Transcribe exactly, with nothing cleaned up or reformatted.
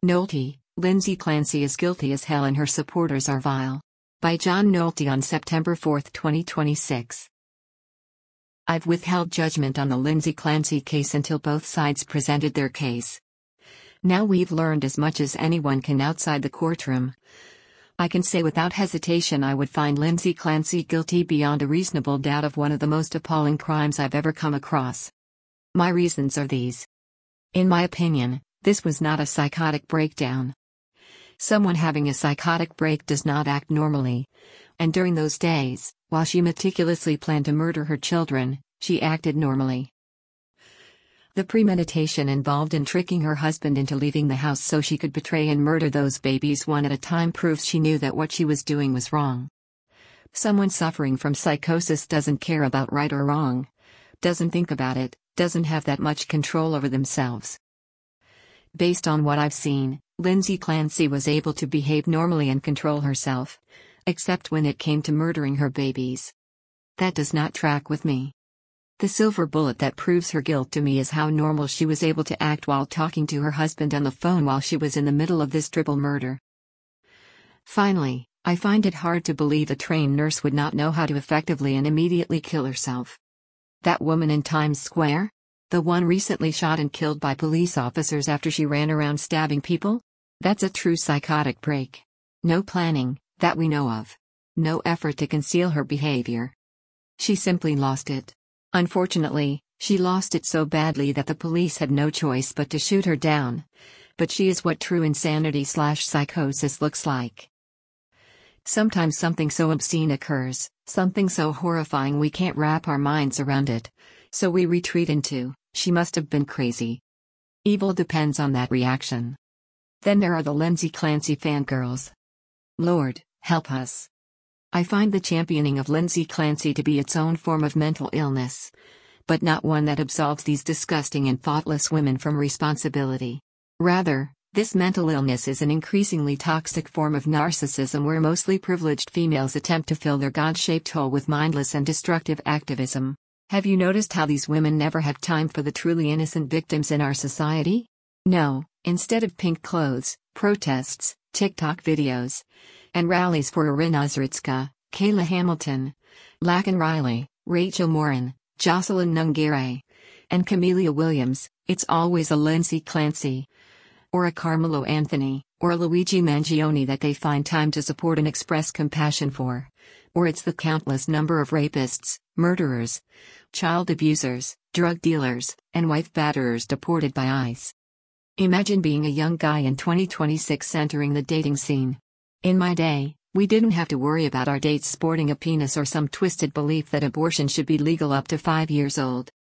Nolte, Lindsay Clancy is guilty as hell and her supporters are vile. By John Nolte on September fourth, twenty twenty-six. I've withheld judgment on the Lindsay Clancy case until both sides presented their case. Now we've learned as much as anyone can outside the courtroom. I can say without hesitation I would find Lindsay Clancy guilty beyond a reasonable doubt of one of the most appalling crimes I've ever come across. My reasons are these. In my opinion, this was not a psychotic breakdown. Someone having a psychotic break does not act normally. And during those days, while she meticulously planned to murder her children, she acted normally. The premeditation involved in tricking her husband into leaving the house so she could betray and murder those babies one at a time proves she knew that what she was doing was wrong. Someone suffering from psychosis doesn't care about right or wrong, doesn't think about it, doesn't have that much control over themselves. Based on what I've seen, Lindsay Clancy was able to behave normally and control herself, except when it came to murdering her babies. That does not track with me. The silver bullet that proves her guilt to me is how normal she was able to act while talking to her husband on the phone while she was in the middle of this triple murder. Finally, I find it hard to believe a trained nurse would not know how to effectively and immediately kill herself. That woman in Times Square? The one recently shot and killed by police officers after she ran around stabbing people? That's a true psychotic break. No planning, that we know of. No effort to conceal her behavior. She simply lost it. Unfortunately, she lost it so badly that the police had no choice but to shoot her down. But she is what true insanity slash psychosis looks like. Sometimes something so obscene occurs, something so horrifying we can't wrap our minds around it. So we retreat into, she must have been crazy. Evil depends on that reaction. Then there are the Lindsay Clancy fangirls. Lord, help us. I find the championing of Lindsay Clancy to be its own form of mental illness. But not one that absolves these disgusting and thoughtless women from responsibility. Rather, this mental illness is an increasingly toxic form of narcissism where mostly privileged females attempt to fill their God-shaped hole with mindless and destructive activism. Have you noticed how these women never have time for the truly innocent victims in our society? No, instead of pink clothes, protests, TikTok videos, and rallies for Irina Zritska, Kayla Hamilton, Laken Riley, Rachel Morin, Jocelyn Nungare, and Camelia Williams, it's always a Lindsay Clancy, or a Carmelo Anthony, or a Luigi Mangione that they find time to support and express compassion for. Or it's the countless number of rapists, murderers, child abusers, drug dealers, and wife batterers deported by ICE. Imagine being a young guy in twenty twenty-six entering the dating scene. In my day, we didn't have to worry about our dates sporting a penis or some twisted belief that abortion should be legal up to five years old.